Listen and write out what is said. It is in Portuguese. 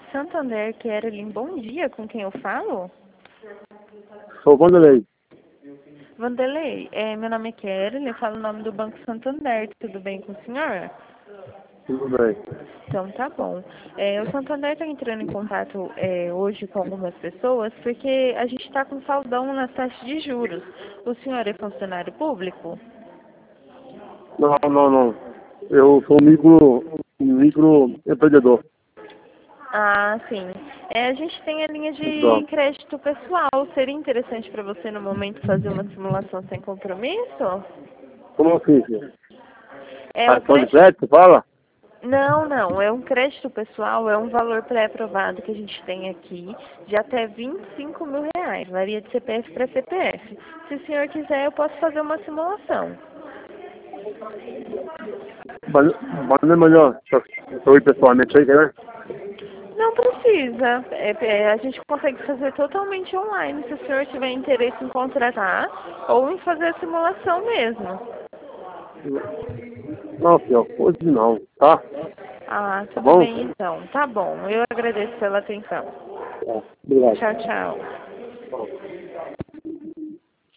Santander, Kerlin, bom dia, com quem eu falo? Sou Vanderlei. Vanderlei, meu nome é Kerlin, eu falo o nome do Banco Santander, tudo bem com o senhor? Tudo bem. Então tá bom. O Santander está entrando em contato hoje com algumas pessoas porque a gente está com saldão nas taxas de juros. O senhor é funcionário público? Não. Eu sou microempreendedor. Ah, sim. A gente tem a linha de Então, crédito pessoal. Seria interessante para você no momento fazer uma simulação sem compromisso? como assim, filho? O Cartão de crédito. crédito, fala? Não. É um crédito pessoal, é um valor pré-aprovado que a gente tem aqui de até R$ 25.000. Varia de CPF para CPF. Se o senhor quiser, eu posso fazer uma simulação. Mas não é melhor eu ir pessoalmente aí, né? Não precisa. A gente consegue fazer totalmente online, se o senhor tiver interesse em contratar ou em fazer a simulação mesmo. Não, filho, hoje não, tá? Ah, Tá tudo bom? bem então. Tá bom. Eu agradeço pela atenção. Tá, obrigado. Tchau, tchau. Tá.